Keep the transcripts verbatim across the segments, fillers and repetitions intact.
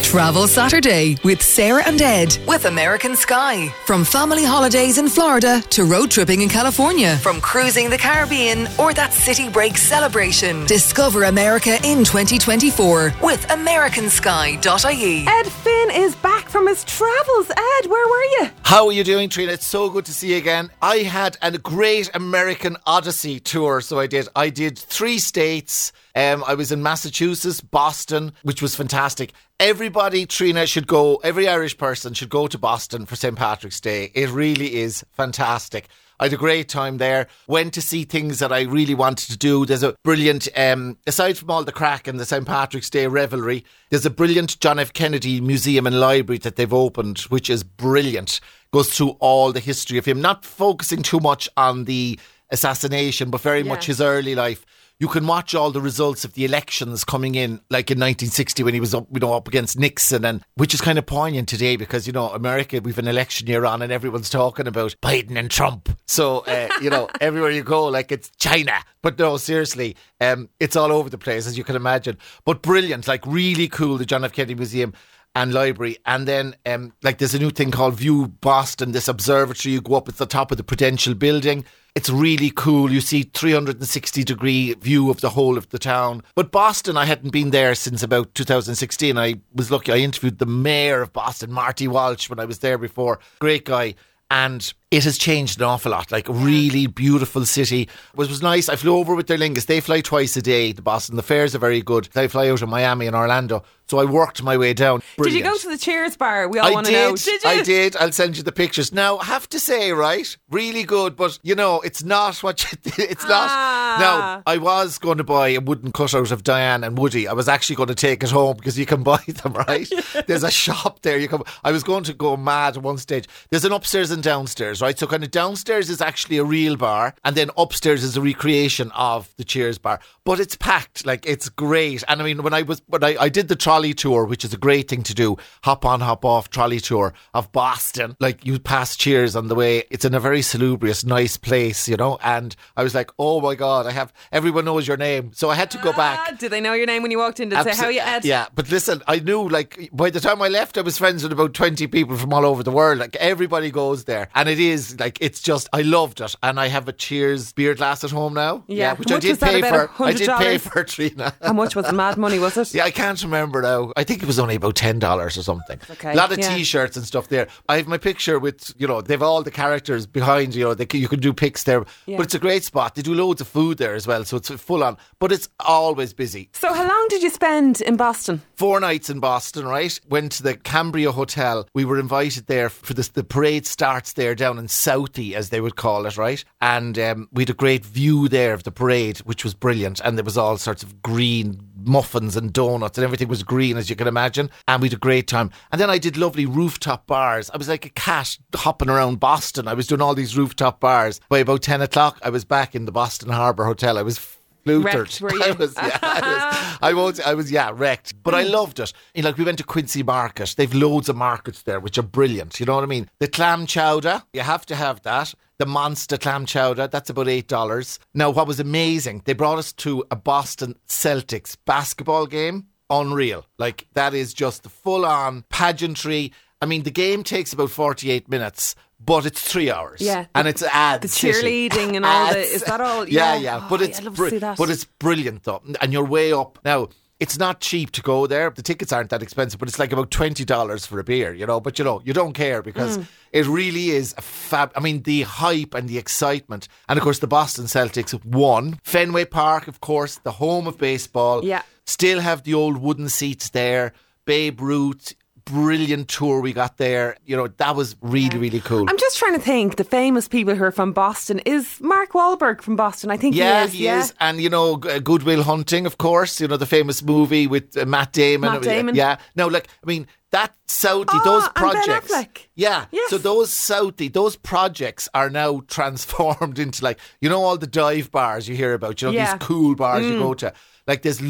Travel Saturday with Sarah and Ed with American Sky. From family holidays in Florida to road tripping in California, from cruising the Caribbean or that city break celebration, discover America in twenty twenty-four with american sky dot I E. Ed Finn is back from his travels. Ed, where were you? How are you doing, Trina? It's so good to see you again. I had a great American Odyssey tour, so I did. I did three states. Um, I was in Massachusetts, Boston, which was fantastic. Everybody, Trina, should go, every Irish person should go to Boston for Saint Patrick's Day. It really is fantastic. I had a great time there. Went to see things that I really wanted to do. There's a brilliant, um, aside from all the crack and the Saint Patrick's Day revelry, there's a brilliant John F. Kennedy Museum and Library that they've opened, which is brilliant. Goes through all the history of him, not focusing too much on the assassination, but very yeah. much his early life. You can watch all the results of the elections coming in, like in nineteen sixty when he was up, you know, up against Nixon, and which is kind of poignant today because, you know, America, we've an election year on and everyone's talking about Biden and Trump. So, uh, you know, everywhere you go, like it's China. But no, seriously, um, it's all over the place, as you can imagine. But brilliant, like really cool, the John F. Kennedy Museum and Library. And then um, like there's a new thing called View Boston, this observatory. You go up at the top of the Prudential building. It's really cool. You see three hundred sixty degree view of the whole of the town. But Boston, I hadn't been there since about two thousand sixteen. I was lucky. I interviewed the mayor of Boston, Marty Walsh, when I was there before. Great guy. And it has changed an awful lot. Like a really beautiful city. It was nice. I flew over with Aer Lingus. They fly twice a day to Boston. The fares are very good. They fly out of Miami and Orlando. So I worked my way down. Brilliant. Did you go to the Cheers bar? We all want to know. Did you? I did. I'll send you the pictures. Now, I have to say, right, really good, but you know, it's not what you, it's ah. not. Now, I was going to buy a wooden cutout of Diane and Woody. I was actually going to take it home because you can buy them, right? Yeah. There's a shop there. You can. I was going to go mad at one stage. There's an upstairs and downstairs, right? So kind of downstairs is actually a real bar, and then upstairs is a recreation of the Cheers bar. But it's packed. Like, it's great. And I mean, when I was, when I, I did the trolley tour, which is a great thing to do, hop on, hop off trolley tour of Boston. Like, you pass Cheers on the way. It's in a very salubrious, nice place, you know. And I was like, oh my God, I have, everyone knows your name. So I had to go back. Ah, did they know your name when you walked in? Did they say, how you Ed? Yeah, but listen, I knew, like, by the time I left, I was friends with about twenty people from all over the world. Like, everybody goes there. And it is, like, it's just, I loved it. And I have a Cheers beer glass at home now. Yeah, yeah which I did pay for. I did pay for, Trina. How much was the mad money, was it? Yeah, I can't remember now. I think it was only about ten dollars or something. Okay. A lot of yeah. t-shirts and stuff there. I have my picture with, you know, they've all the characters behind, you know, they, you can do pics there. Yeah. But it's a great spot. They do loads of food there as well, so it's full on. But it's always busy. So how long did you spend in Boston? Four nights in Boston, right? Went to the Cambria Hotel. We were invited there for this. The parade starts there down in Southie, as they would call it, right? And um, we had a great view there of the parade, which was brilliant. And there was all sorts of green muffins and donuts and everything was green, as you can imagine, and we had a great time. And then I did lovely rooftop bars. I was like a cat hopping around Boston. I was doing all these rooftop bars. By about ten o'clock I was back in the Boston Harbour Hotel. I was wrecked, were you? I was, yeah, I was, I won't, I was, yeah, wrecked. But I loved it. You know, like, we went to Quincy Market. They've loads of markets there, which are brilliant. You know what I mean? The clam chowder, you have to have that. The Monster clam chowder, that's about eight dollars. Now, what was amazing, they brought us to a Boston Celtics basketball game. Unreal. Like, that is just the full-on pageantry. I mean, the game takes about forty-eight minutes, but it's three hours. Yeah. And it's ads. The cheerleading and all the, is that all? Yeah, yeah. yeah. Oh, but, it's I'd love br- to see that. but it's brilliant, though. And you're way up. Now, it's not cheap to go there. The tickets aren't that expensive, but it's like about twenty dollars for a beer, you know. But, you know, you don't care because mm. it really is a fab. I mean, the hype and the excitement. And, of course, the Boston Celtics won. Fenway Park, of course, the home of baseball. Yeah. Still have the old wooden seats there. Babe Ruth. Brilliant tour we got there. You know, that was really, yeah. really cool. I'm just trying to think, the famous people who are from Boston. Is Mark Wahlberg from Boston? I think yeah, he is. He yeah, he is. And, you know, Good Will Hunting, of course. You know, the famous movie with uh, Matt Damon. Matt Damon. Yeah. Now, like, I mean, that Southie, oh, those projects. And Ben Affleck. Yeah. Yes. So those Southie, those projects are now transformed into, like, you know, all the dive bars you hear about. You know, yeah. these cool bars mm. you go to. Like, there's low,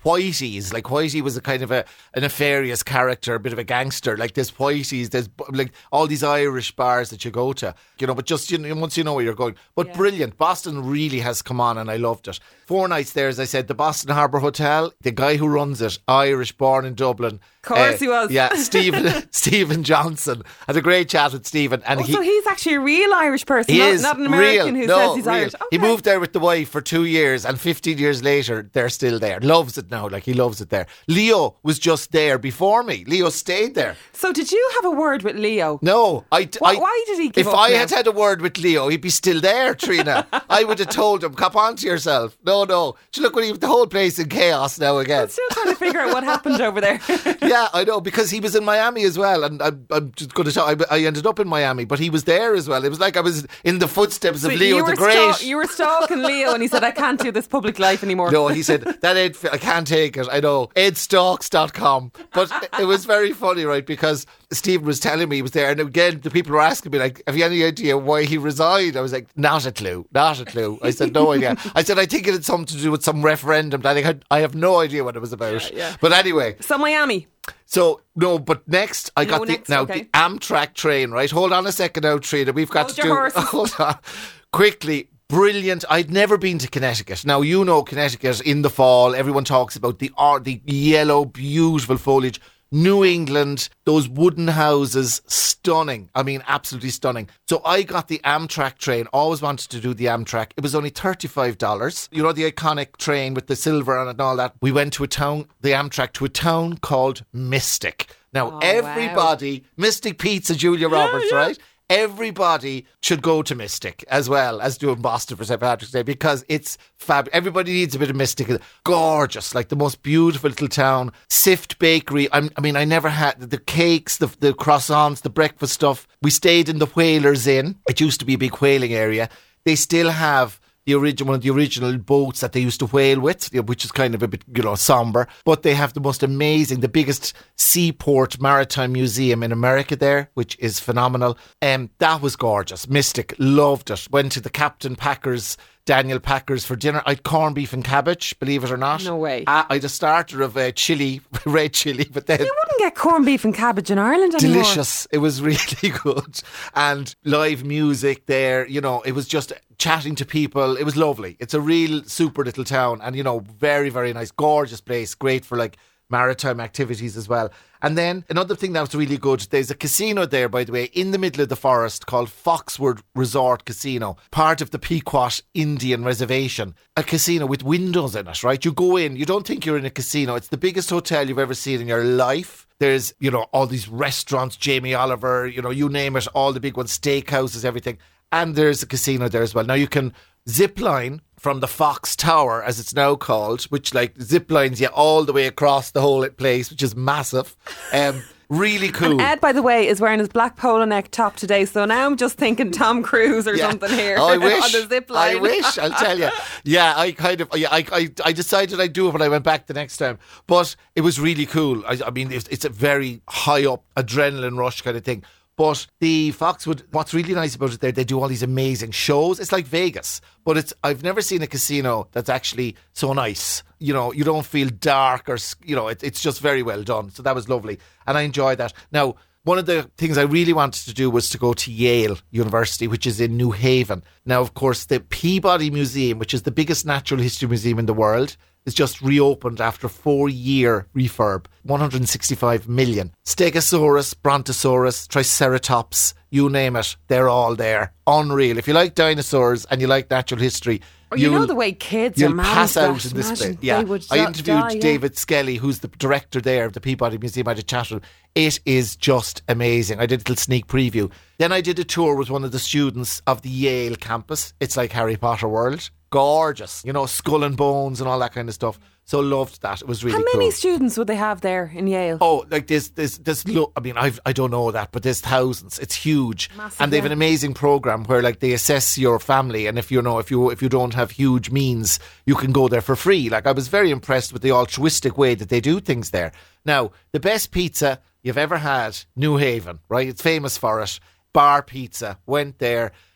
Whitey's. Like Whitey was a kind of a, a nefarious character, a bit of a gangster. Like there's Whitey's, there's like all these Irish bars that you go to, you know, but just you know, once you know where you're going. But yeah. Brilliant. Boston really has come on and I loved it. Four nights there, as I said, the Boston Harbour Hotel, the guy who runs it, Irish, born in Dublin. Of course uh, he was. Yeah, Stephen Stephen Johnson. Had a great chat with Stephen. And oh, he, so he's actually a real Irish person, he not, is not an American real, who no, says he's real. Irish. Okay. He moved there with the wife for two years and fifteen years later, they're still there. Loves it now, like he loves it there. Leo was just there before me. Leo stayed there. So did you have a word with Leo? No. I, why, I, why did he give If up I now? had had a word with Leo, he'd be still there, Trina. I would have told him, cop on to yourself. No, no. So look, when he, the whole place in chaos now again. I'm still trying to figure out what happened over there. Yeah, I know, because he was in Miami as well, and I'm, I'm just going to tell I, I ended up in Miami, but he was there as well. It was like I was in the footsteps so of Leo you the were Great. Sta- you were stalking Leo and he said, I can't do this public life anymore. No, he said, that Ed, I can't take it. I know. ed stalks dot com. But it was very funny, right? Because Stephen was telling me he was there, and again, the people were asking me, like, have you any idea why he resigned? I was like, not a clue, not a clue. I said, no idea. I said, I think it had something to do with some referendum that I, had, I have no idea what it was about. Yeah, yeah. But anyway. So Miami. So, no, but next, I No, got the, next, now okay. the Amtrak train, right? Hold on a second now, Trina. We've got Hold to your do, horses. hold on, quickly. Brilliant. I'd never been to Connecticut. Now, you know Connecticut in the fall. Everyone talks about the uh, the yellow, beautiful foliage. New England, those wooden houses, stunning. I mean, absolutely stunning. So I got the Amtrak train. Always wanted to do the Amtrak. It was only thirty-five dollars. You know, the iconic train with the silver on it and all that. We went to a town, the Amtrak, to a town called Mystic. Now, oh, everybody, wow. Mystic Pizza, Julia Roberts, yeah, yeah. right? Everybody should go to Mystic as well as doing Boston for Saint Patrick's Day because it's fab. Everybody needs a bit of Mystic. Gorgeous, like the most beautiful little town. Sift Bakery. I'm, I mean, I never had the cakes, the, the croissants, the breakfast stuff. We stayed in the Whalers Inn. It used to be a big whaling area. They still have the original, one of the original boats that they used to whale with, which is kind of a bit, you know, somber. But they have the most amazing, the biggest seaport maritime museum in America there, which is phenomenal. Um, that was gorgeous. Mystic, loved it. Went to the Captain Packers, Daniel Packers for dinner. I had corned beef and cabbage, believe it or not. No way. Uh, I had a starter of uh, chili, red chili, but then... You wouldn't get corned beef and cabbage in Ireland anymore. Delicious. It was really good. And live music there, you know, it was just chatting to people. It was lovely. It's a real super little town and, you know, very, very nice, gorgeous place. Great for like maritime activities as well. And then another thing that was really good, there's a casino there, by the way, in the middle of the forest called Foxwood Resort Casino, part of the Pequot Indian Reservation. A casino with windows in it, right? You go in, you don't think you're in a casino. It's the biggest hotel you've ever seen in your life. There's, you know, all these restaurants, Jamie Oliver, you know, you name it, all the big ones, steakhouses, everything. And there's a casino there as well. Now you can zip line from the Fox Tower, as it's now called, which like zip lines you all the way across the whole place, which is massive. Um, really cool. And Ed, by the way, is wearing his black polo neck top today, so now I'm just thinking Tom Cruise or yeah. something here. Oh, I wish. On the zip line. I wish, I'll tell you. Yeah, I kind of, yeah, I, I, I decided I'd do it when I went back the next time. But it was really cool. I, I mean, it's, it's a very high up adrenaline rush kind of thing. But the Foxwood, what's really nice about it there, they do all these amazing shows. It's like Vegas, but it's I've never seen a casino that's actually so nice. You know, you don't feel dark or, you know, it, it's just very well done. So that was lovely. And I enjoyed that. Now, one of the things I really wanted to do was to go to Yale University, which is in New Haven. Now, of course, the Peabody Museum, which is the biggest natural history museum in the world, is just reopened after four-year refurb. one hundred sixty-five million. Stegosaurus, Brontosaurus, Triceratops, you name it, they're all there. Unreal. If you like dinosaurs and you like natural history, or you know the way kids you'll are mad pass at out that. in this Imagine place. Yeah, they would I die, interviewed yeah. David Skelly, who's the director there of the Peabody Museum. I had a chat with him. It is just amazing. I did a little sneak preview. Then I did a tour with one of the students of the Yale campus. It's like Harry Potter world. Gorgeous. You know, skull and bones and all that kind of stuff. So loved that. It was really cool. cool. How many students would they have there in Yale? Oh, like there's, there's, there's lo- I mean, I've, I don't know that, but there's thousands. It's huge. Massive, and they have yeah. an amazing program where like they assess your family. And if you know, if you, if you don't have huge means, you can go there for free. Like I was very impressed with the altruistic way that they do things there. Now, the best pizza you've ever had, New Haven, right? It's famous for it. Bar Pizza. Went there.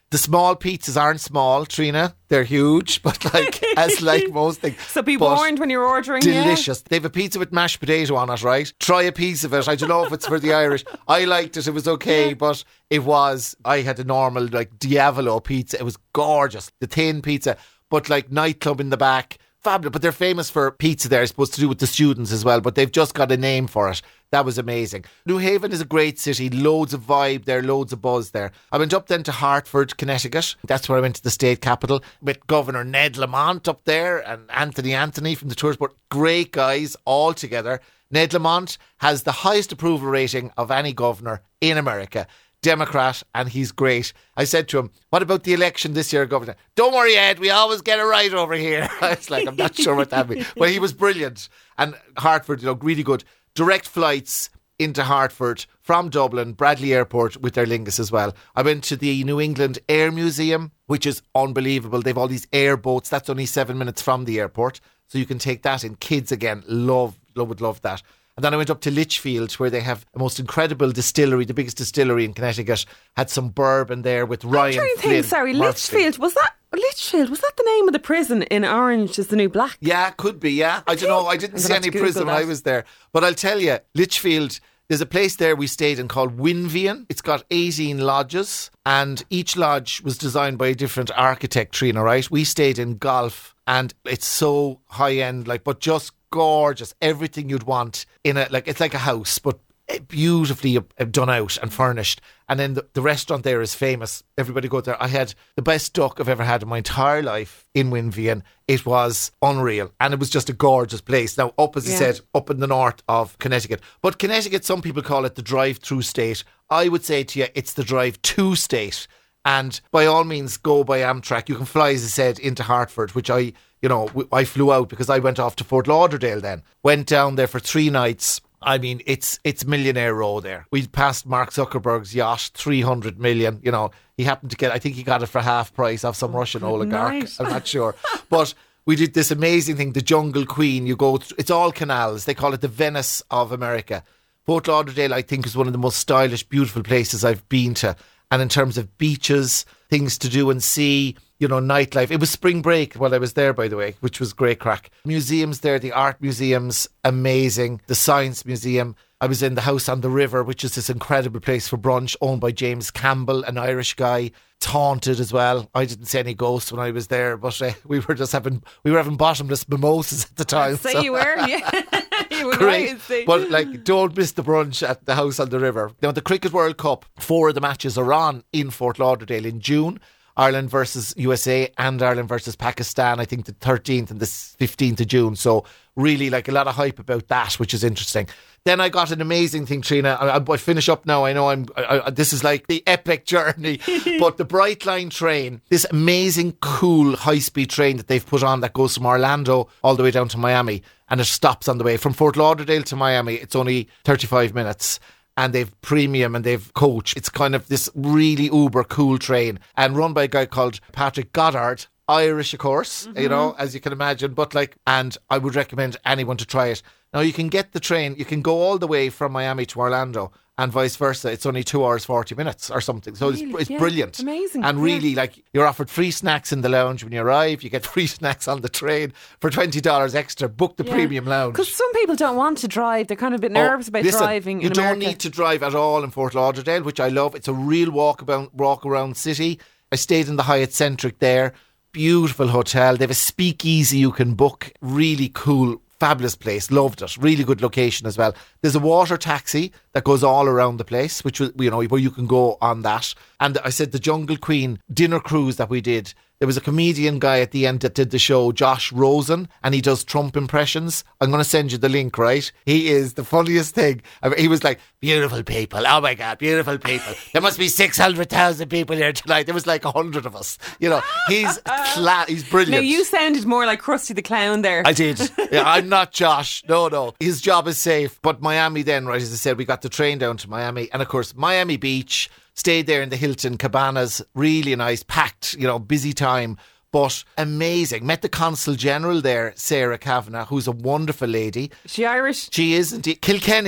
The small pizzas aren't small, Trina. They're huge, but like, as like most things. So be But warned when you're ordering. delicious. They have a pizza with mashed potato on it, right? Try a piece of it. I don't know if it's for the Irish. I liked it. It was okay, Yeah. but it was, I had a normal like Diavolo pizza. It was gorgeous. The thin pizza, but like nightclub in the back. Fabulous. But they're famous for pizza there, I suppose, to do with the students as well. But they've just got a name for it. That was amazing. New Haven is a great city. Loads of vibe there, loads of buzz there. I went up then to Hartford, Connecticut. That's where I went to the state capital with Governor Ned Lamont up there and Anthony Anthony from the Tourist Board. Great guys all together. Ned Lamont has the highest approval rating of any governor in America. Democrat, and he's great. I said to him, what about the election this year, Governor? Don't worry, Ed, we always get it right over here. I was like, I'm not sure what that means. But he was brilliant. And Hartford, you know, really good. Direct flights into Hartford from Dublin, Bradley Airport with Aer Lingus as well. I went to the New England Air Museum, which is unbelievable. They've all these airboats. That's only seven minutes from the airport. So you can take that in. Kids, again, love, love, would love that. And then I went up to Litchfield, where they have the most incredible distillery, the biggest distillery in Connecticut. Had some bourbon there with Ryan I'm trying to Flynn think, sorry, Murphy. Litchfield, was that Litchfield, was that the name of the prison in Orange is the New Black? Yeah, could be, yeah. I don't know. I didn't I'm see gonna have any to Google prison when I that. was there. But I'll tell you, Litchfield, there's a place there we stayed in called Winvian. It's got eighteen lodges, and each lodge was designed by a different architect, Trina, right? We stayed in Golf, and it's so high-end, like, but just gorgeous. Everything you'd want in a, like, it's like a house, but beautifully done out and furnished. And then the, the restaurant there is famous. Everybody go there. I had the best duck I've ever had in my entire life in Winvian. It was unreal, and it was just a gorgeous place. Now, up, as I Yeah. said, up in the north of Connecticut. But Connecticut, some people call it the drive-through state. I would say to you, it's the drive-to state. And by all means, go by Amtrak. You can fly, as I said, into Hartford, which I, you know, w- I flew out because I went off to Fort Lauderdale then. Went down there for three nights. I mean, it's it's Millionaire Row there. We passed Mark Zuckerberg's yacht, three hundred million. You know, he happened to get, I think he got it for half price off some Russian oligarch. nice. I'm not sure. But we did this amazing thing, the Jungle Queen. You go, th- it's all canals. They call it the Venice of America. Fort Lauderdale, I think, is one of the most stylish, beautiful places I've been to. And in terms of beaches, things to do and see, you know, nightlife. It was spring break while I was there, by the way, which was great crack. Museums there, the art museums, amazing. The Science Museum. I was in the House on the River, which is this incredible place for brunch, owned by James Campbell, an Irish guy. It's haunted as well. I didn't see any ghosts when I was there, but uh, we were just having we were having bottomless mimosas at the time. Say so- you were, yeah. You were Great. right, see. But like, don't miss the brunch at the House on the River. Now, the Cricket World Cup, four of the matches are on in Fort Lauderdale in June. Ireland versus U S A and Ireland versus Pakistan, I think the thirteenth and the fifteenth of June. So really, like, a lot of hype about that, which is interesting. Then I got an amazing thing, Trina. I, I, I finish up now. I know I'm. I, I, this is like the epic journey. But the Brightline train, this amazing, cool, high-speed train that they've put on that goes from Orlando all the way down to Miami, and it stops on the way from Fort Lauderdale to Miami. It's only thirty-five minutes. And they've premium and they've coach. It's kind of this really uber cool train, and run by a guy called Patrick Goddard. Irish, of course, mm-hmm. you know, as you can imagine. But like, and I would recommend anyone to try it. Now, you can get the train, you can go all the way from Miami to Orlando and vice versa. It's only two hours, forty minutes or something. So Really? it's, it's Yeah. brilliant. Amazing. And Yeah. really, like, you're offered free snacks in the lounge when you arrive. You get free snacks on the train for twenty dollars extra. Book the Yeah. premium lounge. Because some people don't want to drive. They're kind of a bit nervous Oh, about listen, driving You in don't America. need to drive at all in Fort Lauderdale, which I love. It's a real walk about, walk around city. I stayed in the Hyatt Centric there. Beautiful hotel. They have a speakeasy you can book. Really cool, fabulous place. Loved it. Really good location as well. There's a water taxi that goes all around the place, which was, you know, where you can go on that. And I said the Jungle Queen dinner cruise that we did. There was a comedian guy at the end that did the show, Josh Rosen, and he does Trump impressions. I'm going to send you the link, right? He is the funniest thing. I mean, he was like, beautiful people. Oh my God, beautiful people. There must be six hundred thousand people here tonight. There was like one hundred of us. You know, he's flat. He's brilliant. Now, you sounded more like Krusty the Clown there. I did. Yeah, I'm not Josh. No, no. His job is safe. But Miami then, right, as I said, we got the train down to Miami. And of course, Miami Beach, stayed there in the Hilton Cabanas. Really nice, packed, you know, busy time. But amazing. Met the Consul General there, Sarah Kavanagh, who's a wonderful lady. Is she Irish? She is indeed. Kilkenny.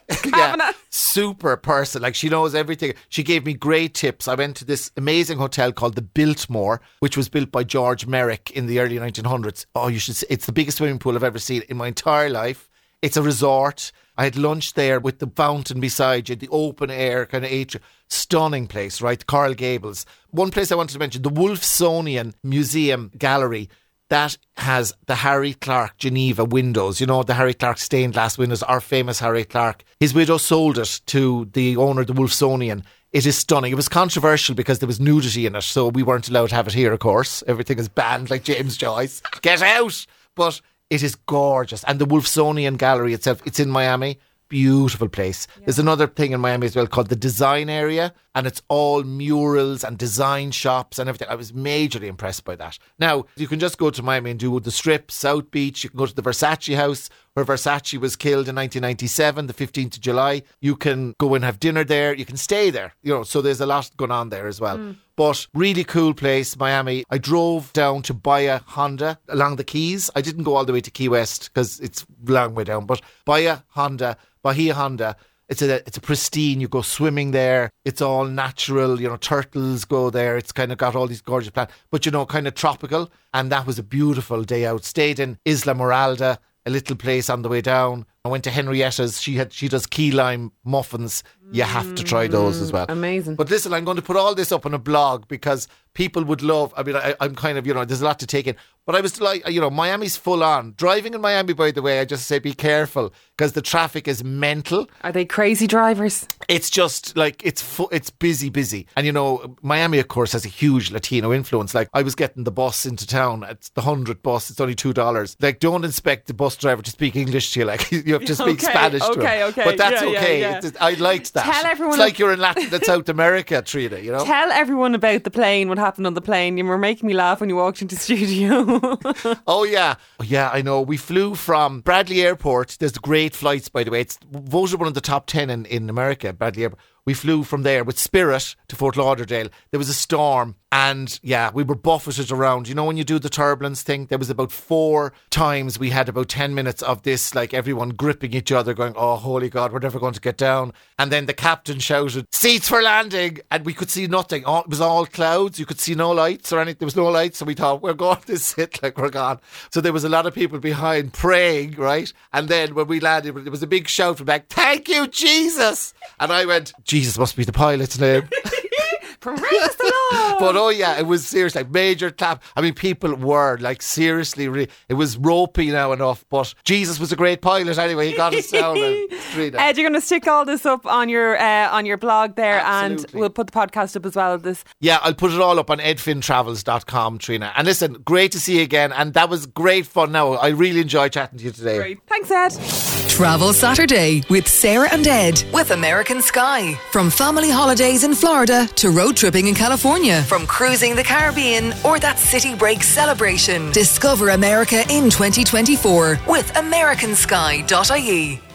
yeah, super person. Like, she knows everything. She gave me great tips. I went to this amazing hotel called the Biltmore, which was built by George Merrick in the early nineteen hundreds. Oh, you should see. It's the biggest swimming pool I've ever seen in my entire life. It's a resort. I had lunch there with the fountain beside you, the open air kind of atrium. Stunning place, right? Coral Gables. One place I wanted to mention, the Wolfsonian Museum Gallery. That has the Harry Clark Geneva windows. You know, the Harry Clark stained glass windows, our famous Harry Clark. His widow sold it to the owner of the Wolfsonian. It is stunning. It was controversial because there was nudity in it, so we weren't allowed to have it here, of course. Everything is banned, like James Joyce. Get out! But it is gorgeous. And the Wolfsonian Gallery itself, it's in Miami. Beautiful place. Yeah. There's another thing in Miami as well called the Design Area, and it's all murals and design shops and everything. I was majorly impressed by that. Now, you can just go to Miami and do the Strip, South Beach. You can go to the Versace house where Versace was killed in nineteen ninety-seven, the fifteenth of July. You can go and have dinner there. You can stay there. You know, so there's a lot going on there as well. Mm. But really cool place, Miami. I drove down to Bahia Honda along the Keys. I didn't go all the way to Key West because it's a long way down. But Bahia Honda, Bahia Honda, it's a it's a pristine. You go swimming there. It's all natural. You know, turtles go there. It's kind of got all these gorgeous plants, but you know, kind of tropical. And that was a beautiful day out. Stayed in Isla Moralda, a little place on the way down. I went to Henrietta's. She had she does key lime muffins. You have to try those as well. Amazing. But listen, I'm going to put all this up on a blog because people would love, I mean, I, I'm kind of, you know, there's a lot to take in. But I was like, you know, Miami's full on. Driving in Miami, by the way, I just say be careful because the traffic is mental. Are they crazy drivers? It's just like, it's fu- it's busy, busy. And, you know, Miami, of course, has a huge Latino influence. Like, I was getting the bus into town. It's the one hundred bus. It's only two dollars. Like, don't expect the bus driver to speak English to you. Like, you have to speak okay, Spanish okay, to him. Okay, But that's yeah, okay. Yeah, yeah. It's, I liked that. Tell everyone it's like you're in Latin and South America, Trina, you know? Tell everyone about the plane, what happened on the plane. You were making me laugh when you walked into the studio. Oh, yeah. Oh, yeah, I know. We flew from Bradley Airport. There's great flights, by the way. It's voted one of the top ten in, in America, Bradley Airport. We flew from there with Spirit to Fort Lauderdale. There was a storm and yeah, we were buffeted around. You know, when you do the turbulence thing, there was about four times we had about ten minutes of this, like everyone gripping each other going, oh, holy God, we're never going to get down. And then the captain shouted, seats for landing. And we could see nothing. Oh, it was all clouds. You could see no lights or anything. There was no lights. So we thought, we're going to sit like we're gone. So there was a lot of people behind praying, right? And then when we landed, there was a big shout from back, thank you, Jesus. And I went, Jesus must be the pilot's name. Praise the Lord. But oh yeah, it was seriously like major clap. I mean, people were like seriously, re- it was ropey now enough. But Jesus was a great pilot anyway. He got us down. And Ed, you're going to stick all this up on your uh, on your blog there, Absolutely. and we'll put the podcast up as well as this. Yeah, I'll put it all up on edfin travels dot com, Trina. And listen, great to see you again, and that was great fun. Now I really enjoyed chatting to you today. Great, thanks, Ed. Travel Saturday with Sarah and Ed with American Sky. From family holidays in Florida to road tripping in California. From cruising the Caribbean or that city break celebration. Discover America in twenty twenty-four with american sky dot I E.